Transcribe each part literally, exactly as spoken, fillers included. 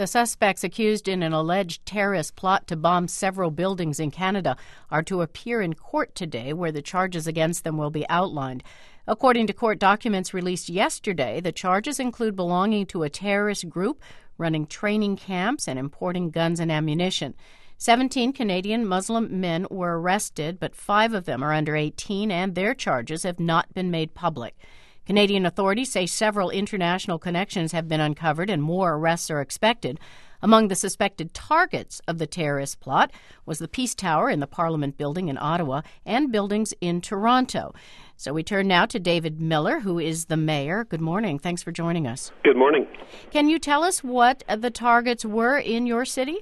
The suspects accused in an alleged terrorist plot to bomb several buildings in Canada are to appear in court today, where the charges against them will be outlined. According to court documents released yesterday, the charges include belonging to a terrorist group, running training camps, and importing guns and ammunition. Seventeen Canadian Muslim men were arrested, but five of them are under eighteen, and their charges have not been made public. Canadian authorities say several international connections have been uncovered and more arrests are expected. Among the suspected targets of the terrorist plot was the Peace Tower in the Parliament Building in Ottawa and buildings in Toronto. So we turn now to David Miller, who is the mayor. Good morning. Thanks for joining us. Good morning. Can you tell us what the targets were in your city?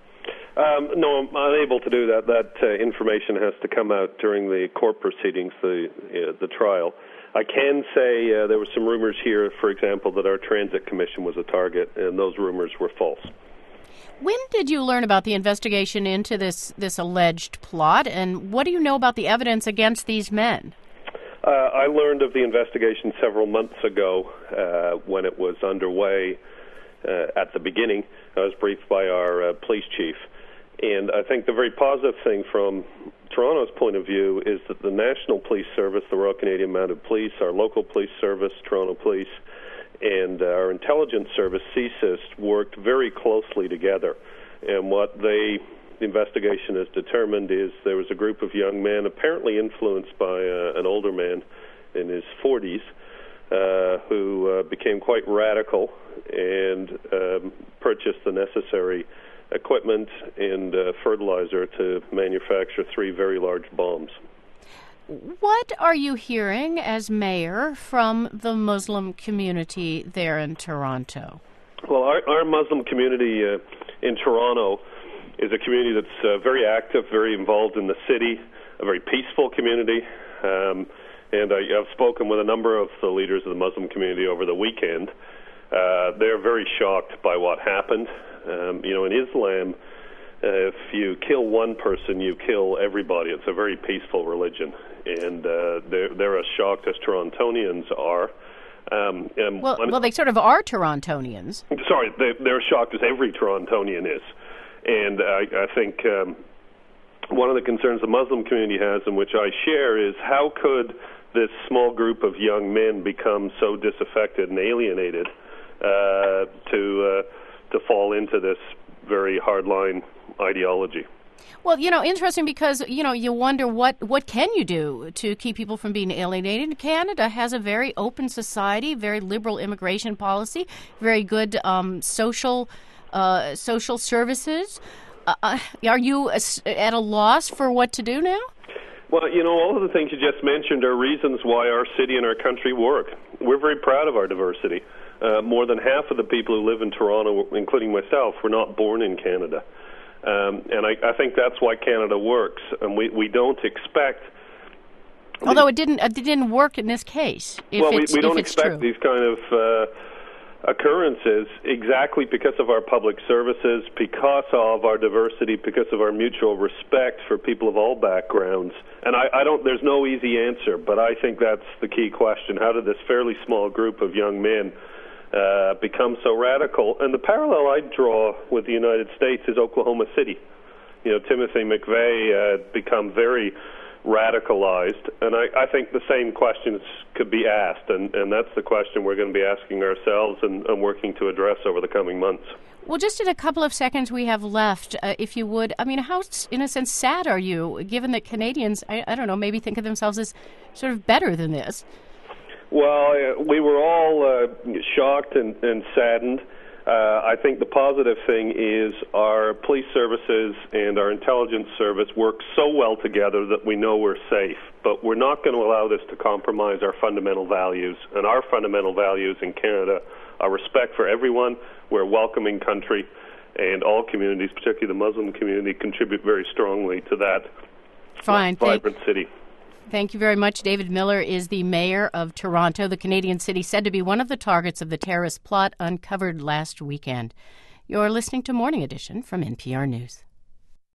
Um, no, I'm unable to do that. That uh, information has to come out during the court proceedings, the uh, the trial. I can say uh, there were some rumors here, for example, that our Transit Commission was a target, and those rumors were false. When did you learn about the investigation into this, this alleged plot, and what do you know about the evidence against these men? Uh, I learned of the investigation several months ago uh, when it was underway. Uh, at the beginning, I was briefed by our uh, police chief. And I think the very positive thing from Toronto's point of view is that the National Police Service, the Royal Canadian Mounted Police, our local police service, Toronto Police, and uh, our intelligence service, C S I S, worked very closely together. And what they, the investigation has determined is there was a group of young men, apparently influenced by uh, an older man in his forties, uh, who uh, became quite radical and um, purchased the necessary equipment and uh, fertilizer to manufacture three very large bombs. What are you hearing as mayor from the Muslim community there in Toronto? Well, our, our Muslim community uh, in Toronto is a community that's uh, very active, very involved in the city, a very peaceful community. Um, and I, I've spoken with a number of the leaders of the Muslim community over the weekend. Uh, they're very shocked by what happened. Um, you know, in Islam, uh, if you kill one person, you kill everybody. It's a very peaceful religion, and uh, they're, they're as shocked as Torontonians are. Um, and well, well, they sort of are Torontonians. Sorry, they, they're shocked as every Torontonian is. And I, I think um, one of the concerns the Muslim community has, and which I share, is how could this small group of young men become so disaffected and alienated uh, to... Uh, to fall into this very hardline ideology. Well, you know, interesting because, you know, you wonder what, what can you do to keep people from being alienated. Canada has a very open society, very liberal immigration policy, very good um, social uh, social services. Uh, are you at a loss for what to do now? Well, you know, all of the things you just mentioned are reasons why our city and our country work. We're very proud of our diversity. Uh, more than half of the people who live in Toronto, including myself, were not born in Canada. Um, and I, I think that's why Canada works. And we, we don't expect... Although it didn't, it didn't work in this case, if well, it's, we, we don't if it's expect true. these kind of uh, occurrences exactly because of our public services, because of our diversity, because of our mutual respect for people of all backgrounds. And I, I don't. There's no easy answer, but I think that's the key question. How did this fairly small group of young men Uh, become so radical? And the parallel I draw with the United States is Oklahoma City. You know, Timothy McVeigh uh, become very radicalized, and I, I think the same questions could be asked, and, and that's the question we're going to be asking ourselves and, and working to address over the coming months. Well, just in a couple of seconds we have left, uh, if you would, I mean, how, in a sense, sad are you, given that Canadians, I, I don't know, maybe think of themselves as sort of better than this? Well, uh, we were all uh, shocked and, and saddened. Uh, I think the positive thing is our police services and our intelligence service work so well together that we know we're safe. But we're not going to allow this to compromise our fundamental values. And our fundamental values in Canada are respect for everyone. We're a welcoming country, and all communities, particularly the Muslim community, contribute very strongly to that Fine, vibrant thank- city. Thank you very much. David Miller is the mayor of Toronto, the Canadian city said to be one of the targets of the terrorist plot uncovered last weekend. You're listening to Morning Edition from N P R News.